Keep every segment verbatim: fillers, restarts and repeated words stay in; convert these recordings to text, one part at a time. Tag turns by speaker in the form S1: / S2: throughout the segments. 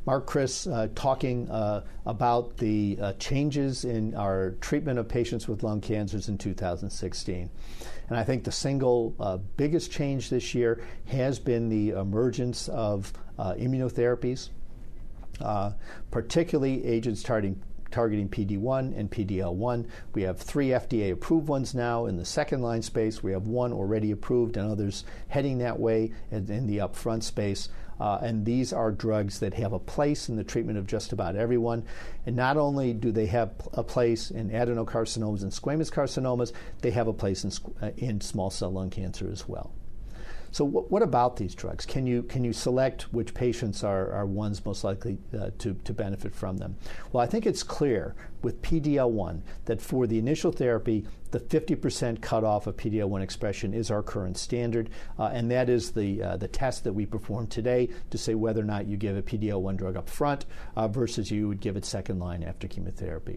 S1: Mark Chris uh, talking uh, about the uh, changes in our treatment of patients with lung cancers in two thousand sixteen. And I think the single uh, biggest change this year has been the emergence of uh, immunotherapies, uh, particularly agents targeting targeting P D one and P D L one. We have three F D A-approved ones now in the second-line space. We have one already approved and others heading that way in, in the upfront space. Uh, and these are drugs that have a place in the treatment of just about everyone. And not only do they have a place in adenocarcinomas and squamous carcinomas, they have a place in, uh, in small cell lung cancer as well. So what, what about these drugs? Can you can you select which patients are, are ones most likely uh, to, to benefit from them? Well, I think it's clear with P D L one that for the initial therapy, the fifty percent cutoff of P D L one expression is our current standard, uh, and that is the uh, the test that we perform today to say whether or not you give a P D L one drug up front uh, versus you would give it second line after chemotherapy.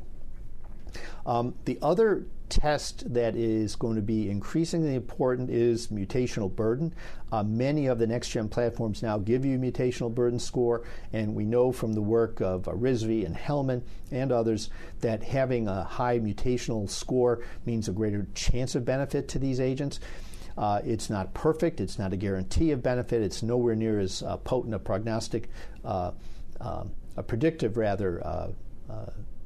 S1: Um, the other test that is going to be increasingly important is mutational burden. Uh, many of the next-gen platforms now give you a mutational burden score, and we know from the work of Arisvi and Hellman and others that having a high mutational score means a greater chance of benefit to these agents. Uh, it's not perfect. It's not a guarantee of benefit. It's nowhere near as uh, potent a prognostic, uh, uh, a predictive rather, uh, uh,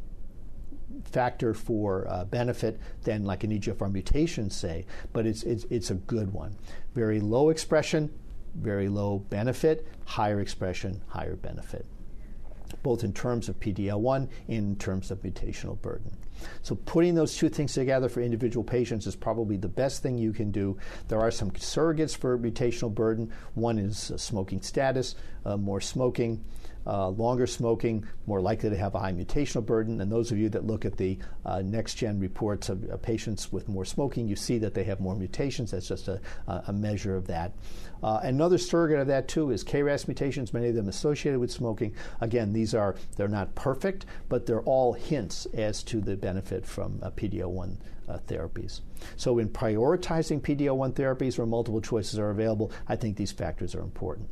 S1: factor for uh, benefit than like an E G F R mutation, say, but it's, it's it's a good one. Very low expression, very low benefit, higher expression, higher benefit, both in terms of P D L one and in terms of mutational burden. So putting those two things together for individual patients is probably the best thing you can do. There are some surrogates for mutational burden. One is uh, smoking status, uh, more smoking, Uh, longer smoking, more likely to have a high mutational burden. And those of you that look at the uh, next-gen reports of uh, patients with more smoking, you see that they have more mutations. That's just a, a measure of that. Uh, another surrogate of that, too, is K R A S mutations, many of them associated with smoking. Again, these are, they're not perfect, but they're all hints as to the benefit from uh, P D L one uh, therapies. So in prioritizing P D L one therapies where multiple choices are available, I think these factors are important.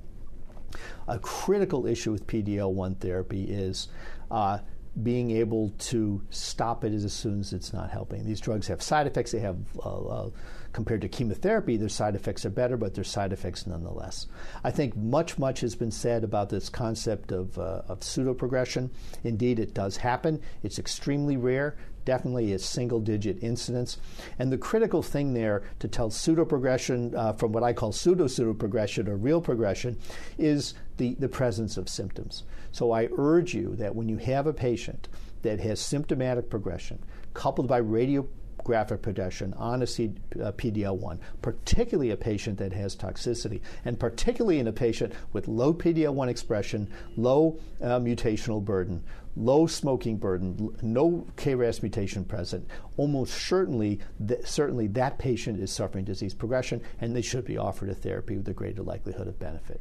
S1: A critical issue with P D L one therapy is uh, being able to stop it as soon as it's not helping. These drugs have side effects. They have, uh, uh, compared to chemotherapy, their side effects are better, but they're side effects nonetheless. I think much, much has been said about this concept of, uh, of pseudoprogression. Indeed, it does happen. It's extremely rare. Definitely a single-digit incidence. And the critical thing there to tell pseudoprogression uh, from what I call pseudo-pseudoprogression or real progression is the, the presence of symptoms. So I urge you that when you have a patient that has symptomatic progression coupled by radiographic progression on a C, uh, P D L one, particularly a patient that has toxicity, and particularly in a patient with low P D L one expression, low uh, mutational burden, low smoking burden, no K R A S mutation present, almost certainly, th- certainly that patient is suffering disease progression, and they should be offered a therapy with a greater likelihood of benefit.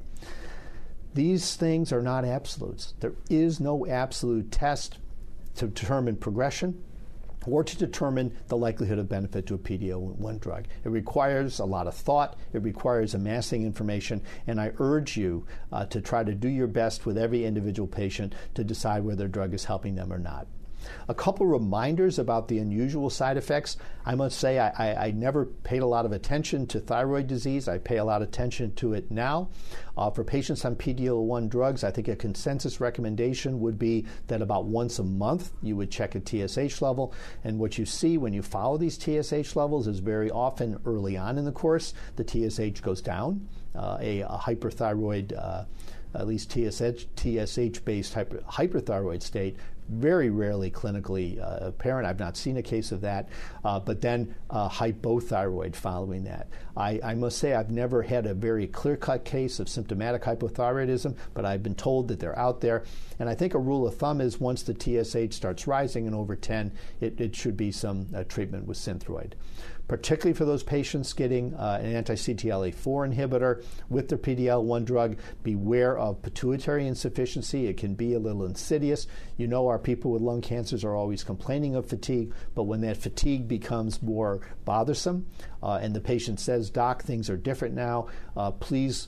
S1: These things are not absolutes. There is no absolute test to determine progression or to determine the likelihood of benefit to a P D L one drug. It requires a lot of thought. It requires amassing information, and I urge you uh, to try to do your best with every individual patient to decide whether a drug is helping them or not. A couple reminders about the unusual side effects. I must say I, I, I never paid a lot of attention to thyroid disease. I pay a lot of attention to it now. Uh, for patients on P D L one drugs, I think a consensus recommendation would be that about once a month you would check a T S H level. And what you see when you follow these T S H levels is very often early on in the course, the T S H goes down. Uh, a, a hyperthyroid, uh, at least T S H, T S H-based hyper, hyperthyroid state, very rarely clinically uh, apparent. I've not seen a case of that, uh, but then uh, hypothyroid following that. I, I must say I've never had a very clear-cut case of symptomatic hypothyroidism, but I've been told that they're out there. And I think a rule of thumb is once the T S H starts rising and over ten, it, it should be some uh, treatment with Synthroid. Particularly for those patients getting uh, an anti-C T L A four inhibitor with their P D L one drug, beware of pituitary insufficiency. It can be a little insidious. You know our people with lung cancers are always complaining of fatigue, but when that fatigue becomes more bothersome uh, and the patient says, "Doc, things are different now," uh, please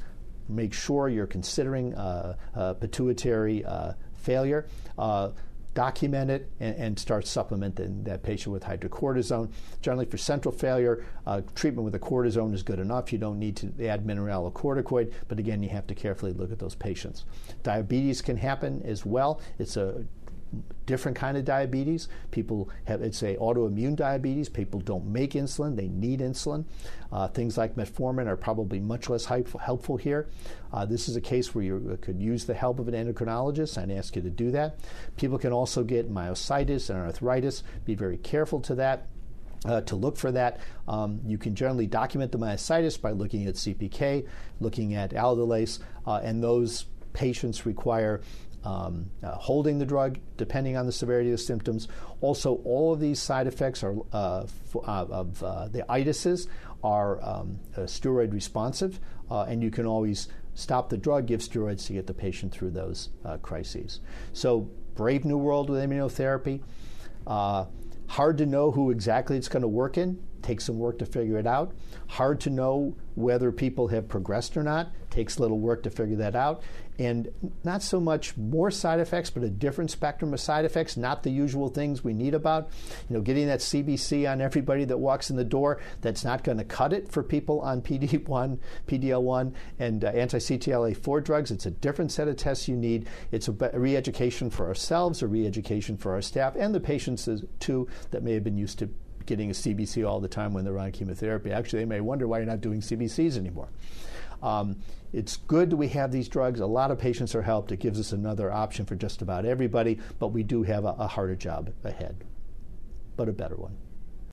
S1: make sure you're considering uh, uh, pituitary uh, failure. Uh, document it and, and start supplementing that patient with hydrocortisone. Generally for central failure, uh, treatment with a cortisone is good enough. You don't need to add mineralocorticoid, but again, you have to carefully look at those patients. Diabetes can happen as well. It's a different kind of diabetes. People have, it's a autoimmune diabetes. People don't make insulin. They need insulin. Uh, things like metformin are probably much less helpful, helpful here. Uh, this is a case where you could use the help of an endocrinologist. I'd ask you to do that. People can also get myositis and arthritis. Be very careful to that. Uh, to look for that. Um, you can generally document the myositis by looking at C P K, looking at aldolase, uh, and those patients require Um, uh, holding the drug, depending on the severity of the symptoms. Also, all of these side effects are uh, f- uh, of uh, the itises are um, uh, steroid responsive, uh, and you can always stop the drug, give steroids to get the patient through those uh, crises. So, brave new world with immunotherapy. Uh, hard to know who exactly it's going to work in. Takes some work to figure it out. Hard to know whether people have progressed or not. Takes a little work to figure that out. And not so much more side effects, but a different spectrum of side effects, not the usual things we need about. You know, getting that C B C on everybody that walks in the door, that's not going to cut it for people on P D one, P D L one, and uh, anti-C T L A four drugs. It's a different set of tests you need. It's a, a re-education for ourselves, a re-education for our staff, and the patients as, too that may have been used to getting a C B C all the time when they're on chemotherapy. Actually, they may wonder why you're not doing C B Cs anymore. Um, it's good that we have these drugs. A lot of patients are helped. It gives us another option for just about everybody, but we do have a, a harder job ahead, but a better one.